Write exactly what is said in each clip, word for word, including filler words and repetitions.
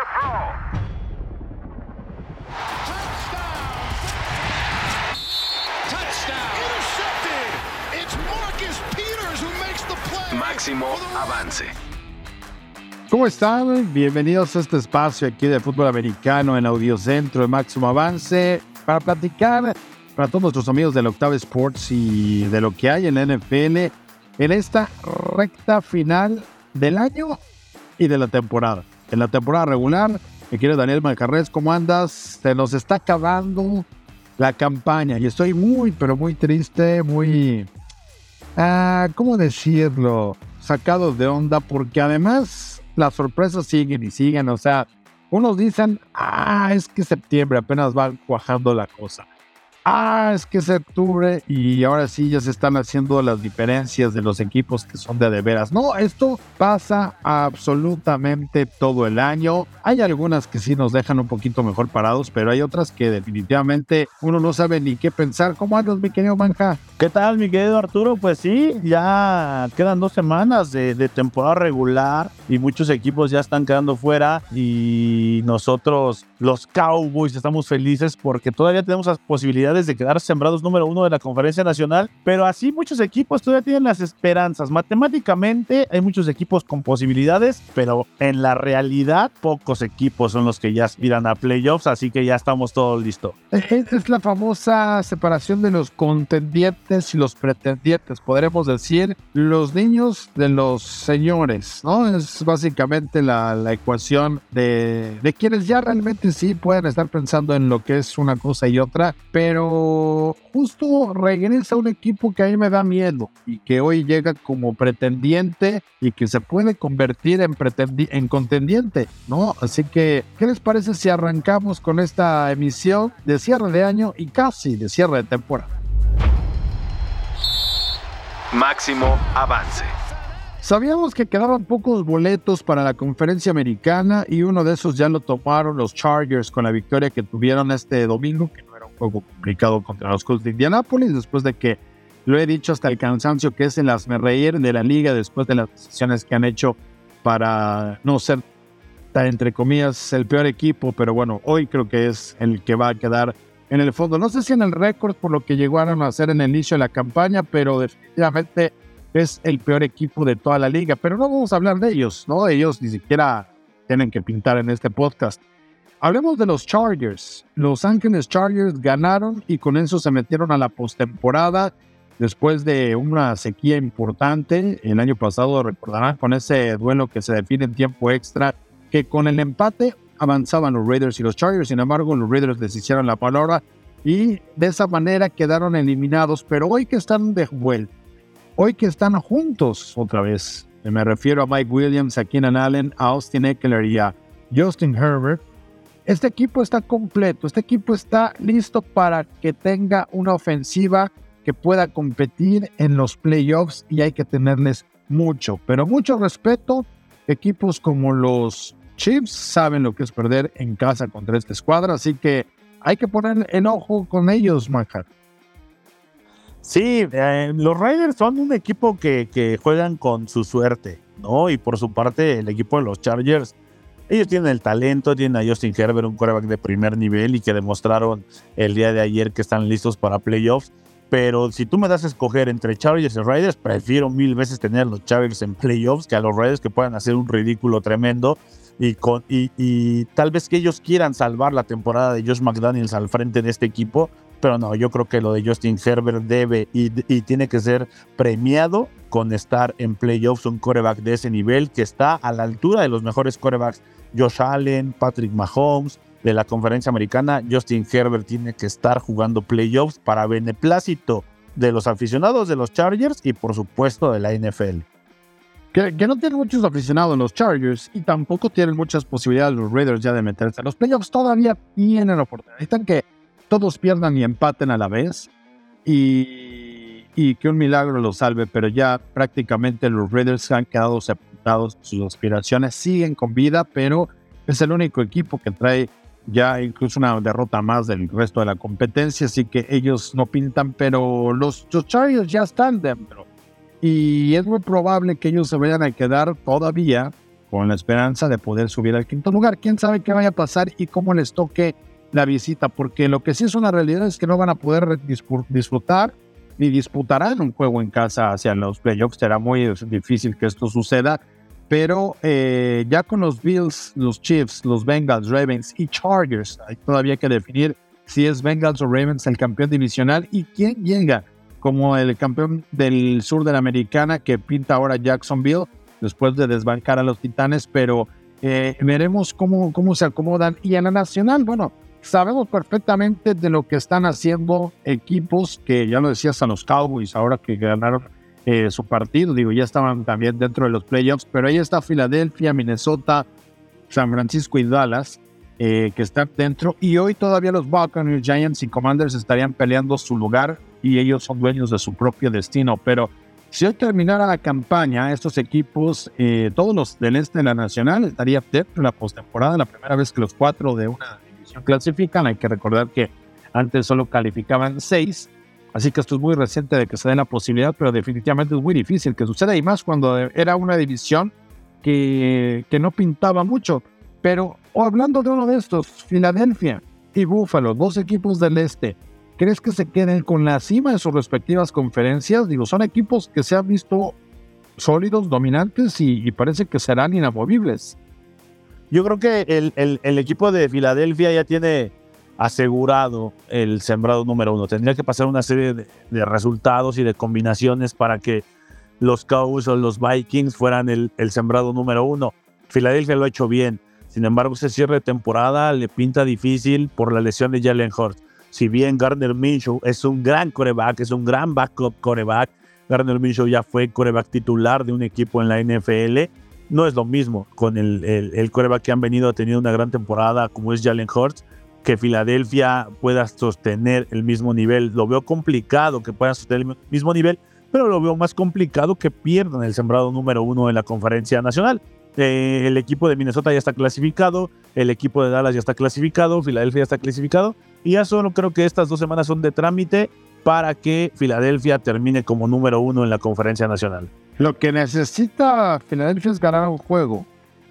throw. Máximo Avance. ¿Cómo están? Bienvenidos a este espacio aquí de fútbol americano en Audiocentro de Máximo Avance para platicar para todos nuestros amigos del Octavo Sports y de lo que hay en la N F L en esta recta final del año y de la temporada. En la temporada regular, mi querido Daniel Manjarres, ¿cómo andas? Se nos está acabando la campaña y estoy muy, pero muy triste, muy... Ah, ¿cómo decirlo? Sacado de onda, porque además las sorpresas siguen y siguen. O sea, unos dicen, ah, es que septiembre apenas va cuajando la cosa. Ah, es que es octubre y ahora sí ya se están haciendo las diferencias de los equipos que son de de veras. No, esto pasa absolutamente todo el año. Hay algunas que sí nos dejan un poquito mejor parados, pero hay otras que definitivamente uno no sabe ni qué pensar. ¿Cómo andas, mi querido Manja? ¿Qué tal, mi querido Arturo? Pues sí, ya quedan dos semanas de, de temporada regular y muchos equipos ya están quedando fuera y nosotros, los Cowboys, estamos felices porque todavía tenemos las posibilidades de quedar sembrados número uno de la Conferencia Nacional, pero así muchos equipos todavía tienen las esperanzas. Matemáticamente hay muchos equipos con posibilidades, pero en la realidad pocos equipos son los que ya aspiran a playoffs, así que ya estamos todos listos. Esta es la famosa separación de los contendientes y los pretendientes, podremos decir, los niños de los señores, ¿no? Es básicamente la, la ecuación de, de quienes ya realmente sí pueden estar pensando en lo que es una cosa y otra, pero justo regresa un equipo que a mí me da miedo y que hoy llega como pretendiente y que se puede convertir en, pretendi- en contendiente, ¿no? Así que, ¿qué les parece si arrancamos con esta emisión de cierre de año y casi de cierre de temporada? Máximo Avance. Sabíamos que quedaban pocos boletos para la conferencia americana y uno de esos ya lo tomaron los Chargers con la victoria que tuvieron este domingo, que no era un juego complicado contra los Colts de Indianápolis, después de que lo he dicho hasta el cansancio que es el hazmerreír de la liga después de las decisiones que han hecho para no ser, entre comillas, el peor equipo, pero bueno, hoy creo que es el que va a quedar en el fondo. No sé si en el récord por lo que llegaron a hacer en el inicio de la campaña, pero definitivamente es el peor equipo de toda la liga, pero no vamos a hablar de ellos, ¿no? Ellos ni siquiera tienen que pintar en este podcast. Hablemos de los Chargers. Los Ángeles Chargers ganaron y con eso se metieron a la postemporada después de una sequía importante. El año pasado, recordarán, con ese duelo que se define en tiempo extra, que con el empate avanzaban los Raiders y los Chargers. Sin embargo, los Raiders les hicieron la palabra y de esa manera quedaron eliminados. Pero hoy que están de vuelta, hoy que están juntos otra vez, me refiero a Mike Williams, a Keenan Allen, a Austin Ekeler y a Justin Herbert, este equipo está completo, este equipo está listo para que tenga una ofensiva que pueda competir en los playoffs y hay que tenerles mucho, pero mucho respeto. Equipos como los Chiefs saben lo que es perder en casa contra esta escuadra, así que hay que poner en ojo con ellos, Manjar. Sí, eh, los Raiders son un equipo que, que juegan con su suerte, ¿no? Y por su parte, el equipo de los Chargers, ellos tienen el talento, tienen a Justin Herbert, un quarterback de primer nivel y que demostraron el día de ayer que están listos para playoffs. Pero si tú me das a escoger entre Chargers y Raiders, prefiero mil veces tener a los Chargers en playoffs que a los Raiders, que puedan hacer un ridículo tremendo y, con, y, y tal vez que ellos quieran salvar la temporada de Josh McDaniels al frente de este equipo. Pero no, yo creo que lo de Justin Herbert debe y, y tiene que ser premiado con estar en playoffs, un quarterback de ese nivel que está a la altura de los mejores quarterbacks, Josh Allen, Patrick Mahomes, de la conferencia americana. Justin Herbert tiene que estar jugando playoffs para beneplácito de los aficionados de los Chargers y por supuesto de la N F L. Que, que no tienen muchos aficionados en los Chargers y tampoco tienen muchas posibilidades los Raiders ya de meterse a los playoffs. Todavía tienen oportunidad. Necesitan que todos pierdan y empaten a la vez y, y que un milagro los salve, pero ya prácticamente los Raiders han quedado sepultados, sus aspiraciones siguen con vida, pero es el único equipo que trae ya incluso una derrota más del resto de la competencia, así que ellos no pintan, pero los, los Chargers ya están dentro y es muy probable que ellos se vayan a quedar todavía con la esperanza de poder subir al quinto lugar. Quién sabe qué vaya a pasar y cómo les toque la visita, porque lo que sí es una realidad es que no van a poder disfrutar ni disputarán un juego en casa hacia los playoffs. Será muy difícil que esto suceda, pero eh, ya con los Bills, los Chiefs, los Bengals, Ravens y Chargers, hay todavía que definir si es Bengals o Ravens el campeón divisional y quién llega como el campeón del sur de la americana, que pinta ahora Jacksonville después de desbancar a los Titanes, pero eh, veremos cómo, cómo se acomodan. Y en la nacional, bueno, sabemos perfectamente de lo que están haciendo equipos que, ya lo decías, a los Cowboys, ahora que ganaron eh, su partido, digo, ya estaban también dentro de los playoffs, pero ahí está Filadelfia, Minnesota, San Francisco y Dallas, eh, que están dentro, y hoy todavía los Buccaneers, Giants y Commanders estarían peleando su lugar, y ellos son dueños de su propio destino. Pero si hoy terminara la campaña, estos equipos, eh, todos los del este de la nacional, estaría dentro de la postemporada, la primera vez que los cuatro de una división clasifican. Hay que recordar que antes solo calificaban seis, así que esto es muy reciente de que se dé la posibilidad, pero definitivamente es muy difícil que suceda, y más cuando era una división que, que no pintaba mucho. Pero oh, hablando de uno de estos, Filadelfia y Buffalo, dos equipos del este, ¿crees que se queden con la cima de sus respectivas conferencias? Digo, son equipos que se han visto sólidos, dominantes y, y parece que serán inamovibles. Yo creo que el, el, el equipo de Filadelfia ya tiene asegurado el sembrado número uno. Tendría que pasar una serie de, de resultados y de combinaciones para que los Cowboys o los Vikings fueran el, el sembrado número uno. Filadelfia lo ha hecho bien. Sin embargo, ese cierre de temporada le pinta difícil por la lesión de Jalen Hurts. Si bien Gardner Minshew es un gran quarterback, es un gran backup quarterback, Gardner Minshew ya fue quarterback titular de un equipo en la N F L, no es lo mismo con el, el, el quarterback que han venido teniendo una gran temporada como es Jalen Hurts, que Filadelfia pueda sostener el mismo nivel. Lo veo complicado que puedan sostener el mismo nivel, pero lo veo más complicado que pierdan el sembrado número uno en la conferencia nacional. Eh, el equipo de Minnesota ya está clasificado, el equipo de Dallas ya está clasificado, Filadelfia ya está clasificado, y ya solo creo que estas dos semanas son de trámite para que Filadelfia termine como número uno en la conferencia nacional. Lo que necesita Filadelfia es ganar un juego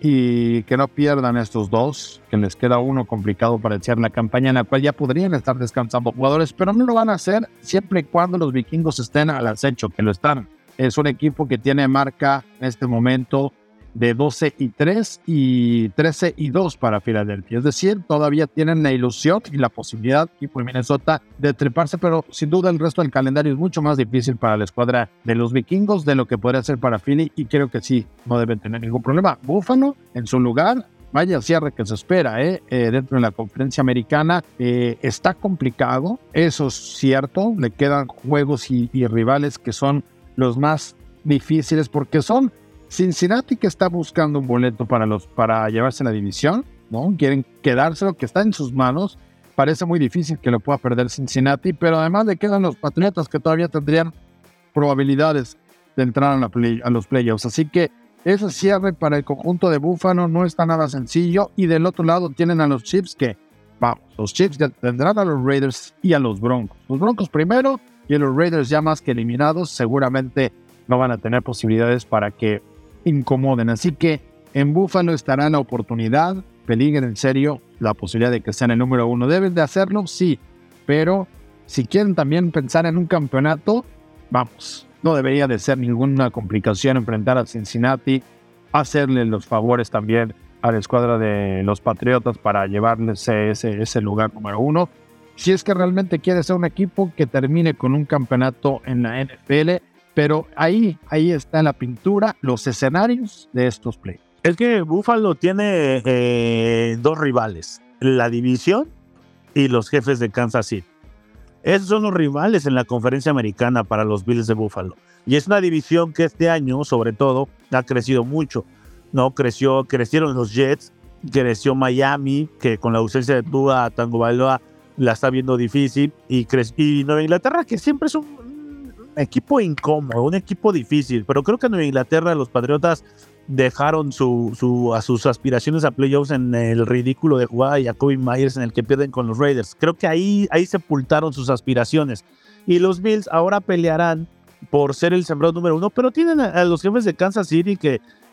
y que no pierdan estos dos, que les queda uno complicado para echar la campaña, en la cual ya podrían estar descansando jugadores, pero no lo van a hacer siempre y cuando los vikingos estén al acecho, que lo están. Es un equipo que tiene marca en este momento de doce y tres y trece y dos para Filadelfia. Es decir, todavía tienen la ilusión y la posibilidad, equipo de Minnesota, de treparse, pero sin duda el resto del calendario es mucho más difícil para la escuadra de los vikingos de lo que podría ser para Philly, y creo que sí, no deben tener ningún problema. Buffalo, en su lugar, vaya cierre que se espera ¿eh? Eh, dentro de la conferencia americana. Eh, está complicado, eso es cierto, le quedan juegos y, y rivales que son los más difíciles, porque son Cincinnati, que está buscando un boleto para, los, para llevarse la división, ¿no? Quieren quedárselo, que está en sus manos. Parece muy difícil que lo pueda perder Cincinnati, pero además le quedan los Patriotas, que todavía tendrían probabilidades de entrar a, la play, a los playoffs. Así que ese cierre para el conjunto de Buffalo no está nada sencillo. Y del otro lado tienen a los Chiefs, que, vamos, los Chiefs ya tendrán a los Raiders y a los Broncos. Los Broncos primero y a los Raiders ya más que eliminados. Seguramente no van a tener posibilidades para que incomoden. Así que en Buffalo estará la oportunidad, peligren en serio la posibilidad de que sean el número uno. ¿Deben de hacerlo? Sí, pero si quieren también pensar en un campeonato, vamos, no debería de ser ninguna complicación enfrentar a Cincinnati, hacerle los favores también a la escuadra de los Patriotas para llevarles ese, ese lugar número uno. Si es que realmente quiere ser un equipo que termine con un campeonato en la N F L, pero ahí, ahí está la pintura, los escenarios de estos playoffs. Es que Buffalo tiene eh, dos rivales, la división y los Jefes de Kansas City. Esos son los rivales en la conferencia americana para los Bills de Buffalo. Y es una división que este año, sobre todo, ha crecido mucho, ¿no? Creció, crecieron los Jets, creció Miami, que con la ausencia de Tua Tagovailoa la está viendo difícil, y, cre- y Nueva Inglaterra, que siempre es un equipo incómodo, un equipo difícil, pero creo que en Nueva Inglaterra los Patriotas dejaron su, su, a sus aspiraciones a playoffs en el ridículo de jugar a Jacoby Myers en el que pierden con los Raiders. Creo que ahí, ahí sepultaron sus aspiraciones, y los Bills ahora pelearán por ser el sembrado número uno, pero tienen a, a los Jefes de Kansas City que,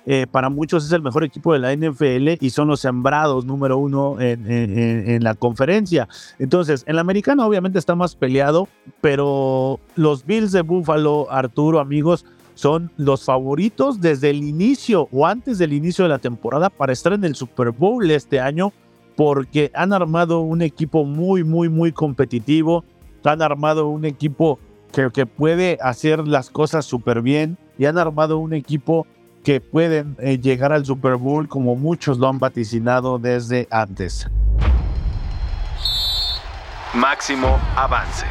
eh, para muchos es el mejor equipo de la N F L y son los sembrados número uno en, en, en la conferencia. Entonces, en la americana obviamente está más peleado, pero los Bills de Buffalo, Arturo, amigos, son los favoritos desde el inicio o antes del inicio de la temporada para estar en el Super Bowl este año, porque han armado un equipo muy, muy, muy competitivo, han armado un equipo que, que puede hacer las cosas súper bien y han armado un equipo que pueden eh, llegar al Super Bowl como muchos lo han vaticinado desde antes. Máximo avance.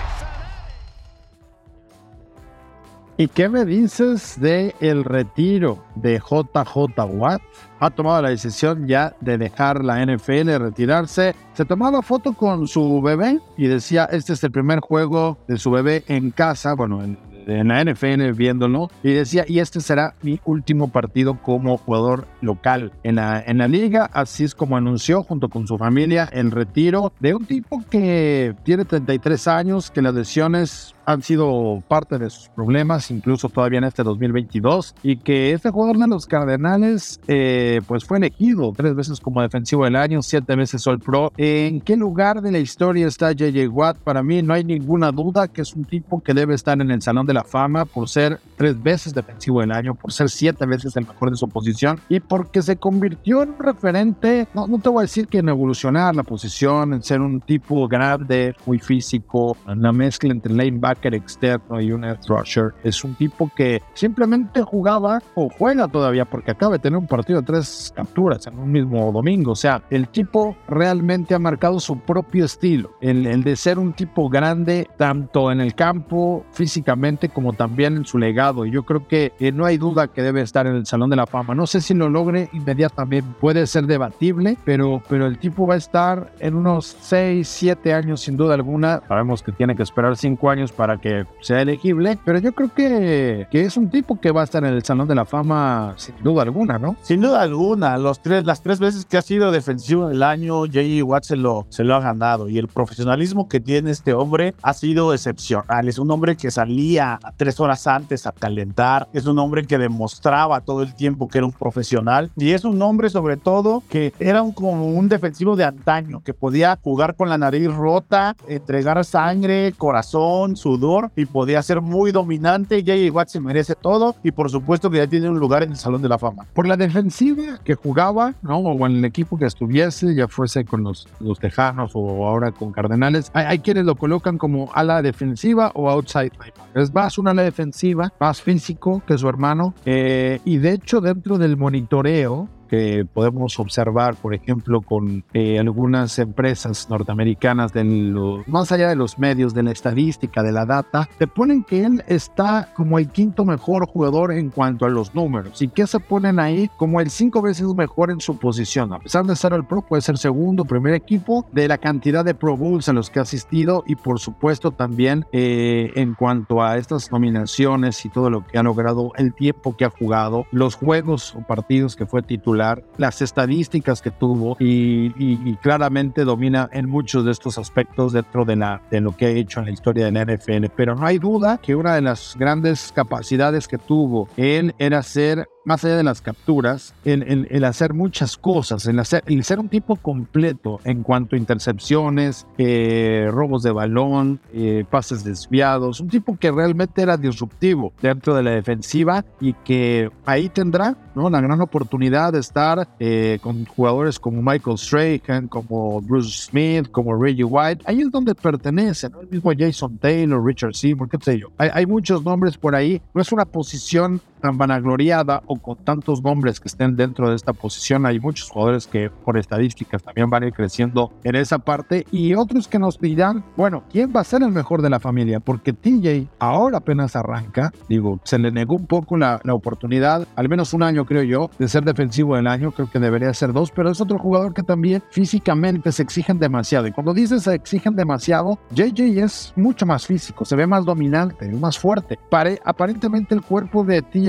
¿Y qué me dices de el retiro de J J Watt? Ha tomado la decisión ya de dejar la N F L, retirarse. Se tomaba foto con su bebé y decía, este es el primer juego de su bebé en casa, bueno, en, en la N F L viéndolo, y decía, y este será mi último partido como jugador local en la, en la liga. Así es como anunció junto con su familia el retiro de un tipo que tiene treinta y tres años, que las lesiones han sido parte de sus problemas, incluso todavía en este dos mil veintidós, y que este jugador de los Cardenales eh, pues fue elegido tres veces como defensivo del año, siete veces All Pro. ¿En qué lugar de la historia está J J Watt? Para mí no hay ninguna duda que es un tipo que debe estar en el Salón de la Fama por ser tres veces defensivo del año, por ser siete veces el mejor de su posición y porque se convirtió en un referente, no, no te voy a decir que en evolucionar la posición, en ser un tipo grande, muy físico, una mezcla entre linebacker externo y un edge rusher. Es un tipo que simplemente jugaba o juega todavía porque acaba de tener un partido de tres capturas en un mismo domingo. O sea, el tipo realmente ha marcado su propio estilo, el, el de ser un tipo grande tanto en el campo físicamente como también en su legado, y yo creo que eh, no hay duda que debe estar en el Salón de la Fama. No sé si lo logre inmediatamente, puede ser debatible, pero, pero el tipo va a estar en unos seis, siete años sin duda alguna. Sabemos que tiene que esperar cinco años para que sea elegible, pero yo creo que, que es un tipo que va a estar en el Salón de la Fama sin duda alguna, ¿no? Sin duda alguna, los tres, las tres veces que ha sido defensivo del año, J J Watt se lo, se lo ha ganado, y el profesionalismo que tiene este hombre ha sido excepcional. Es un hombre que salía tres horas antes a calentar, es un hombre que demostraba todo el tiempo que era un profesional, y es un hombre sobre todo que era un, como un defensivo de antaño, que podía jugar con la nariz rota, entregar sangre, corazón, sudor, y podía ser muy dominante. J J Watt se merece todo, y por supuesto que ya tiene un lugar en el Salón de la Fama. Por la defensiva que jugaba, ¿no? O en el equipo que estuviese, ya fuese con los, los Tejanos o ahora con Cardenales, hay, hay quienes lo colocan como ala defensiva o outside linebacker. Es más una ala defensiva, más físico que su hermano, eh, y de hecho dentro del monitoreo que podemos observar, por ejemplo, con eh, algunas empresas norteamericanas, de lo, más allá de los medios, de la estadística, de la data, te ponen que él está como el quinto mejor jugador en cuanto a los números. ¿Y qué se ponen ahí? Como el cinco veces mejor en su posición. A pesar de ser el Pro, puede ser segundo, primer equipo, de la cantidad de Pro Bowls a los que ha asistido, y por supuesto también eh, en cuanto a estas nominaciones y todo lo que ha logrado, el tiempo que ha jugado, los juegos o partidos que fue titular, las estadísticas que tuvo, y, y, y claramente domina en muchos de estos aspectos dentro de, la, de lo que ha hecho en la historia de la N F L. Pero no hay duda que una de las grandes capacidades que tuvo él era ser, más allá de las capturas, el, el, el hacer muchas cosas, el, hacer, el ser un tipo completo en cuanto a intercepciones, eh, robos de balón, eh, pases desviados, un tipo que realmente era disruptivo dentro de la defensiva, y que ahí tendrá, ¿no?, la gran oportunidad de estar eh, con jugadores como Michael Strahan, como Bruce Smith, como Reggie White. Ahí es donde pertenece, ¿no? El mismo Jason Taylor, Richard Seymour, qué sé yo. Hay, hay muchos nombres por ahí. No es una posición tan vanagloriada o con tantos nombres que estén dentro de esta posición. Hay muchos jugadores que por estadísticas también van a ir creciendo en esa parte, y otros que nos dirán, bueno, ¿quién va a ser el mejor de la familia? Porque T J ahora apenas arranca, digo, se le negó un poco la, la oportunidad, al menos un año creo yo, de ser defensivo del año, creo que debería ser dos, pero es otro jugador que también físicamente se exigen demasiado, y cuando dices se exigen demasiado, J J es mucho más físico, se ve más dominante, más fuerte. Pare, aparentemente el cuerpo de T J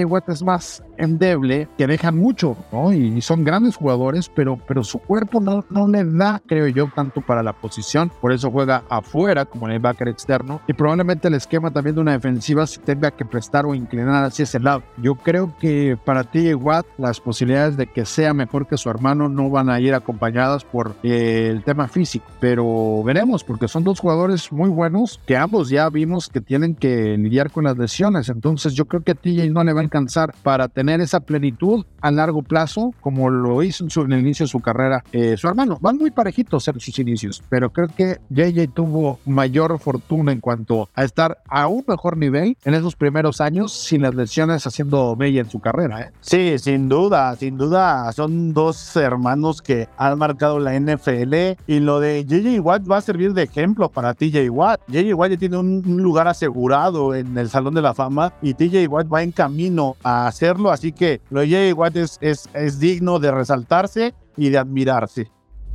J J Watt es más endeble, que dejan mucho, ¿no? Y son grandes jugadores, pero, pero su cuerpo no, no le da, creo yo, tanto para la posición. Por eso juega afuera como linebacker externo, y probablemente el esquema también de una defensiva se tenga que prestar o inclinar hacia ese lado. Yo creo que para T J Watt las posibilidades de que sea mejor que su hermano no van a ir acompañadas por eh, el tema físico, pero veremos, porque son dos jugadores muy buenos que ambos ya vimos que tienen que lidiar con las lesiones. Entonces yo creo que a T J no le va a alcanzar para tener esa plenitud a largo plazo como lo hizo en, su, en el inicio de su carrera eh, su hermano. Van muy parejitos en sus inicios, pero creo que J J tuvo mayor fortuna en cuanto a estar a un mejor nivel en esos primeros años sin las lesiones haciendo mella en su carrera. ¿eh? Sí, sin duda, sin duda son dos hermanos que han marcado la N F L, y lo de J J Watt va a servir de ejemplo para T J Watt. J J Watt ya tiene un, un lugar asegurado en el Salón de la Fama y T J Watt va en camino a hacerlo, así que lo de J J Watt es, es, es digno de resaltarse y de admirarse.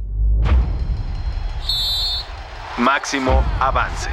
Máximo avance.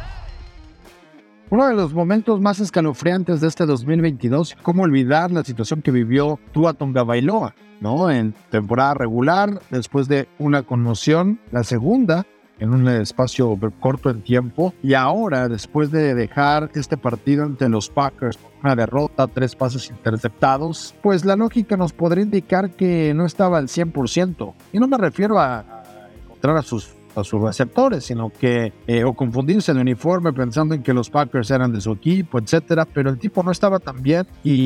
Uno de los momentos más escalofriantes de este dos mil veintidós, cómo olvidar la situación que vivió Tua Tagovailoa, ¿no? En temporada regular, después de una conmoción, la segunda en un espacio corto en tiempo, y ahora después de dejar este partido ante los Packers con una derrota, tres pases interceptados, pues la lógica nos podría indicar que no estaba al cien por ciento, y no me refiero a, a encontrar a sus a sus receptores, sino que eh, o confundirse de uniforme pensando en que los Packers eran de su equipo, etcétera, pero el tipo no estaba tan bien,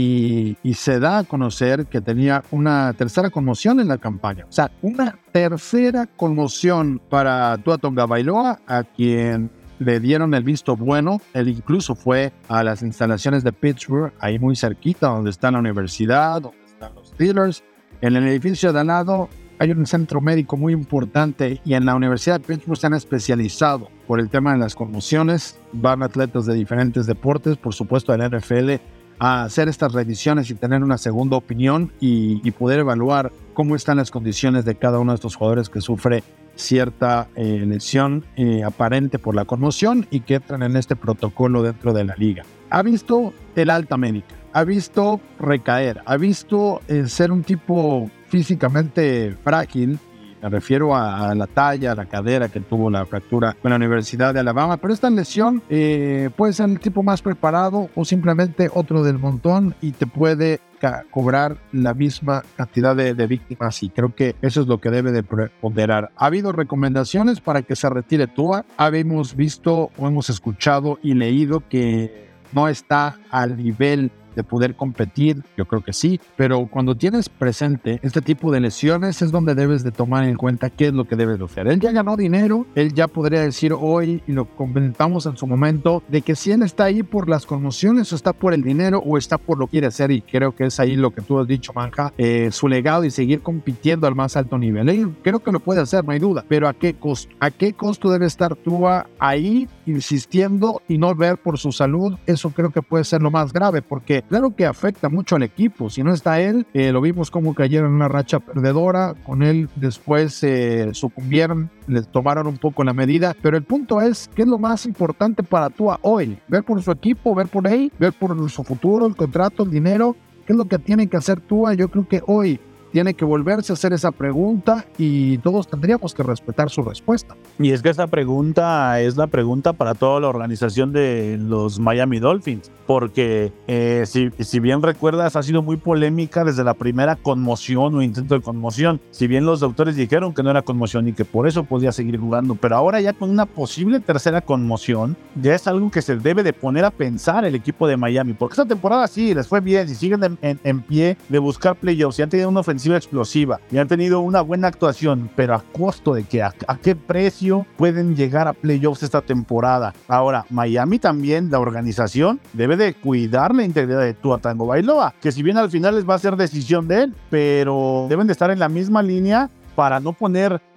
y, y se da a conocer que tenía una tercera conmoción en la campaña, o sea, una tercera conmoción para Tua Tagovailoa, a quien le dieron el visto bueno. Él incluso fue a las instalaciones de Pittsburgh, ahí muy cerquita donde está la universidad, donde están los Steelers. En el edificio de al lado hay un centro médico muy importante, y en la Universidad de Pittsburgh se han especializado por el tema de las conmociones. Van atletas de diferentes deportes, por supuesto de la N F L, a hacer estas revisiones y tener una segunda opinión y, y poder evaluar cómo están las condiciones de cada uno de estos jugadores que sufre cierta eh, lesión eh, aparente por la conmoción y que entran en este protocolo dentro de la liga. Ha visto el alta médica, ha visto recaer, ha visto eh, ser un tipo físicamente frágil. Me refiero a, a la talla, a la cadera que tuvo la fractura en la Universidad de Alabama, pero esta lesión eh, puede ser el tipo más preparado o simplemente otro del montón y te puede cobrar la misma cantidad de, de víctimas, y creo que eso es lo que debe de ponderar. Ha habido recomendaciones para que se retire Tua. Habíamos visto o hemos escuchado y leído que no está al nivel de poder competir, yo creo que sí, pero cuando tienes presente este tipo de lesiones es donde debes de tomar en cuenta qué es lo que debes de hacer. Él ya ganó dinero, él ya podría decir hoy, y lo comentamos en su momento, de que si él está ahí por las conmociones o está por el dinero o está por lo que quiere hacer, y creo que es ahí lo que tú has dicho, Manja, eh, su legado y seguir compitiendo al más alto nivel. Él creo que lo puede hacer, no hay duda, pero ¿a qué costo? ¿A qué costo debe estar Tua ahí insistiendo y no ver por su salud? Eso creo que puede ser lo más grave, porque claro que afecta mucho al equipo. Si no está él, eh, lo vimos como cayeron en una racha perdedora. Con él después eh, sucumbieron, les tomaron un poco la medida. Pero el punto es, ¿qué es lo más importante para Tua hoy? Ver por su equipo, ver por él, ver por su futuro, el contrato, el dinero. ¿Qué es lo que tiene que hacer Tua? Yo creo que hoy tiene que volverse a hacer esa pregunta y todos tendríamos que respetar su respuesta. Y es que esa pregunta es la pregunta para toda la organización de los Miami Dolphins, porque eh, si, si bien recuerdas, ha sido muy polémica desde la primera conmoción o intento de conmoción. Si bien los doctores dijeron que no era conmoción y que por eso podía seguir jugando, pero ahora ya con una posible tercera conmoción, ya es algo que se debe de poner a pensar el equipo de Miami, porque esta temporada sí, les fue bien, y siguen en, en, en pie de buscar playoffs, y han tenido una ofensiva explosiva y han tenido una buena actuación, pero a costo de que a, a qué precio pueden llegar a playoffs esta temporada. Ahora, Miami también, la organización, debe de cuidar la integridad de Tua Tagovailoa, que si bien al final les va a ser decisión de él, pero deben de estar en la misma línea para no poner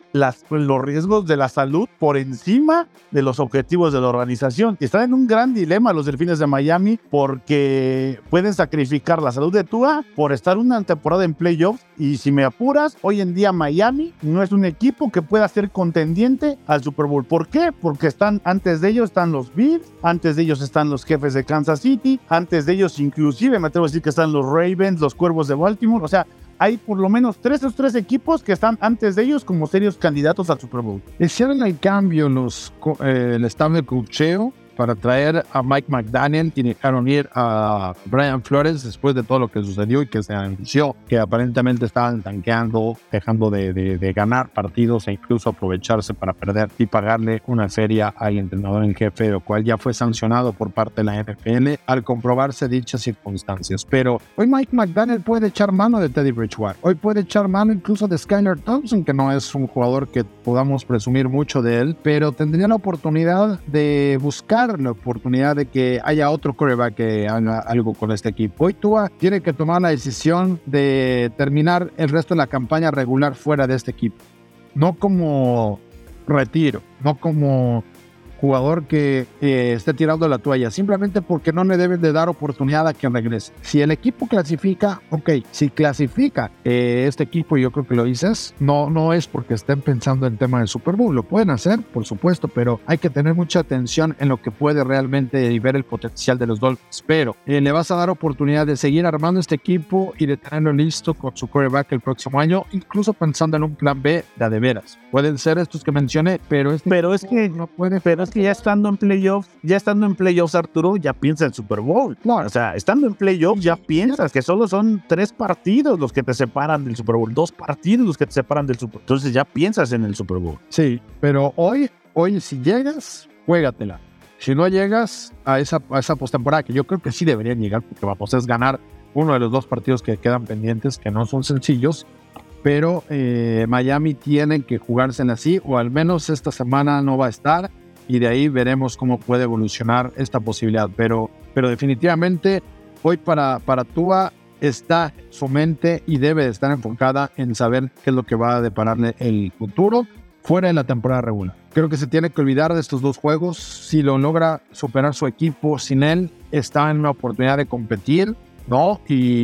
las, los riesgos de la salud por encima de los objetivos de la organización. Están en un gran dilema los Delfines de Miami porque pueden sacrificar la salud de Tua por estar una temporada en playoffs, y si me apuras, hoy en día Miami no es un equipo que pueda ser contendiente al Super Bowl. ¿Por qué? Porque están, antes de ellos están los Bills, antes de ellos están los Jefes de Kansas City, antes de ellos inclusive me atrevo a decir que están los Ravens, los Cuervos de Baltimore. O sea, hay por lo menos tres esos tres equipos que están antes de ellos como serios candidatos al Super Bowl. Hicieron el cambio los, eh, el staff de coacheo para traer a Mike McDaniel y dejaron ir a Brian Flores después de todo lo que sucedió y que se anunció que aparentemente estaban tanqueando, dejando de, de, de ganar partidos e incluso aprovecharse para perder y pagarle una feria al entrenador en jefe, lo cual ya fue sancionado por parte de la N F L al comprobarse dichas circunstancias. Pero hoy Mike McDaniel puede echar mano de Teddy Bridgewater, hoy puede echar mano incluso de Skylar Thompson, que no es un jugador que podamos presumir mucho de él, pero tendría la oportunidad de buscar la oportunidad de que haya otro quarterback que haga algo con este equipo. Hoy Tua tiene que tomar la decisión de terminar el resto de la campaña regular fuera de este equipo, no como retiro, no como jugador que eh, esté tirando la toalla, simplemente porque no le deben de dar oportunidad a que regrese. Si el equipo clasifica, ok, si clasifica eh, este equipo, yo creo que lo dices, no, no es porque estén pensando en tema del Super Bowl, lo pueden hacer, por supuesto, pero hay que tener mucha atención en lo que puede realmente ver el potencial de los Dolphins, pero eh, le vas a dar oportunidad de seguir armando este equipo y de tenerlo listo con su quarterback el próximo año, incluso pensando en un plan B de a de veras. Pueden ser estos que mencioné, pero este pero es que no puede. Pero es que ya estando en playoffs, ya estando en playoffs, Arturo, ya piensa en Super Bowl. Claro. O sea, estando en playoffs ya piensas que solo son tres partidos los que te separan del Super Bowl, dos partidos los que te separan del Super Bowl. Entonces ya piensas en el Super Bowl. Sí, pero hoy, hoy si llegas, juégatela. Si no llegas a esa, a esa postemporada, que yo creo que sí deberían llegar, porque vamos, es ganar uno de los dos partidos que quedan pendientes, que no son sencillos, pero eh, Miami tiene que jugársela así, o al menos esta semana no va a estar, y de ahí veremos cómo puede evolucionar esta posibilidad. Pero, pero definitivamente hoy para, para Tua está su mente y debe de estar enfocada en saber qué es lo que va a depararle el futuro fuera de la temporada regular. Creo que se tiene que olvidar de estos dos juegos. Si lo logra superar su equipo sin él, está en una oportunidad de competir, ¿no?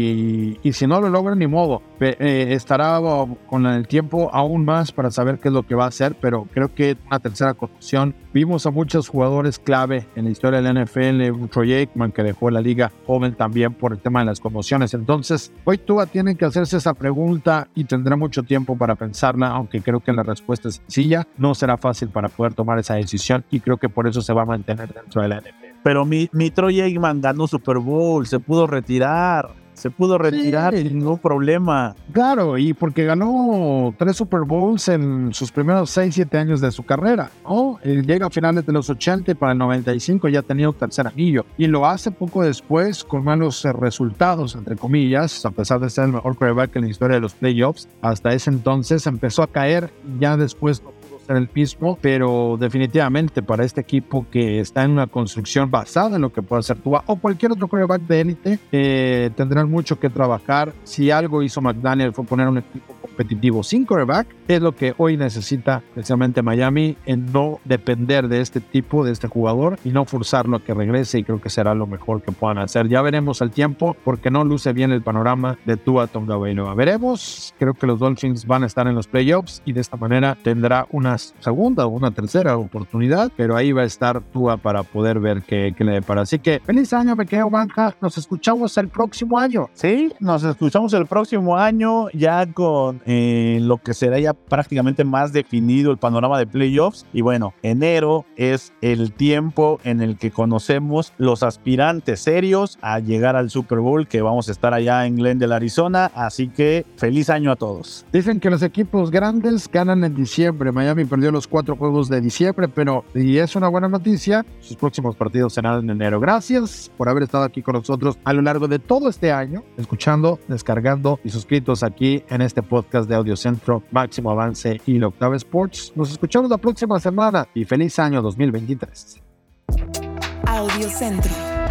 Y, y si no lo logra, ni modo. Eh, estará con el tiempo aún más para saber qué es lo que va a hacer, pero creo que una tercera conclusión. Vimos a muchos jugadores clave en la historia de la N F L, un Troy Aikman que dejó la liga joven también por el tema de las conmociones. Entonces, hoy Tua tiene que hacerse esa pregunta y tendrá mucho tiempo para pensarla, aunque creo que la respuesta es sencilla. No será fácil para poder tomar esa decisión y creo que por eso se va a mantener dentro de la N F L. Pero mi, mi Troy Aikman ganó Super Bowl, se pudo retirar. Se pudo retirar sí. sin ningún problema. Claro, y porque ganó tres Super Bowls en sus primeros seis, siete años de su carrera, ¿no? Él llega a finales de los ochenta y para el noventa y cinco ya tenía un tercer anillo. Y lo hace poco después con malos resultados, entre comillas, a pesar de ser el mejor quarterback en la historia de los playoffs. Hasta ese entonces empezó a caer, ya después no pudo ser el mismo, pero definitivamente para este equipo que está en una construcción basada en lo que puede hacer Tua o cualquier otro quarterback de élite, eh, tendrán mucho que trabajar. Si algo hizo McDaniel fue poner un equipo competitivo sin quarterback, es lo que hoy necesita especialmente Miami, en no depender de este tipo, de este jugador y no forzarlo a que regrese, y creo que será lo mejor que puedan hacer. Ya veremos al tiempo, porque no luce bien el panorama de Tua Tagovailoa. Veremos, creo que los Dolphins van a estar en los playoffs y de esta manera tendrá una segunda o una tercera oportunidad, pero ahí va a estar Tua para poder ver qué, qué le depara. Así que feliz año, pequeño Banja, nos escuchamos el próximo año. Sí, nos escuchamos el próximo año ya con eh, lo que será ya prácticamente más definido el panorama de playoffs. Y bueno, enero es el tiempo en el que conocemos los aspirantes serios a llegar al Super Bowl, que vamos a estar allá en Glendale, Arizona. Así que feliz año a todos. Dicen que los equipos grandes ganan en diciembre. Miami perdió los cuatro juegos de diciembre, pero y es una buena noticia, sus próximos partidos serán en enero. Gracias por haber estado aquí con nosotros a lo largo de todo este año, escuchando, descargando y suscritos aquí en este podcast de Audio Centro, Máximo Avance y la Octava Sports. Nos escuchamos la próxima semana y feliz año dos mil veintitrés. Audio Centro.